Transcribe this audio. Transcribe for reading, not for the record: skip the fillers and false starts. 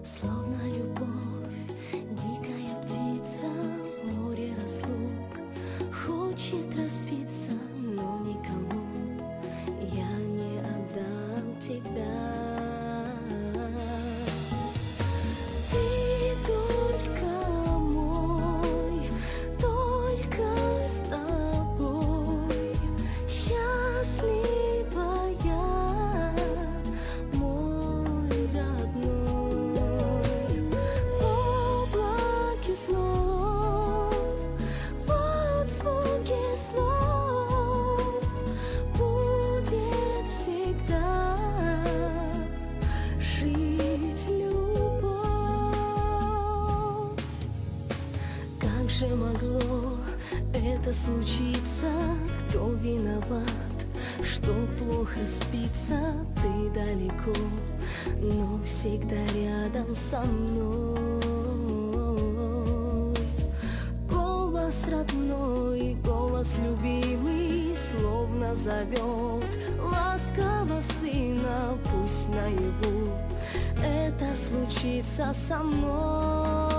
Словно любовь, дикая птица в море разлук хочет разбиться, но никому я не отдам тебя. Ты только мой, только с тобой счастливая, мой родной. В облаке снов, вот звуки снов будет всегда жить любовь. Как же могло это случиться? Кто виноват, что плохо спится? Ты далеко, но всегда рядом со мной. Голос родной, голос любимый словно зовет ласково сына. Пусть наяву это случится со мной.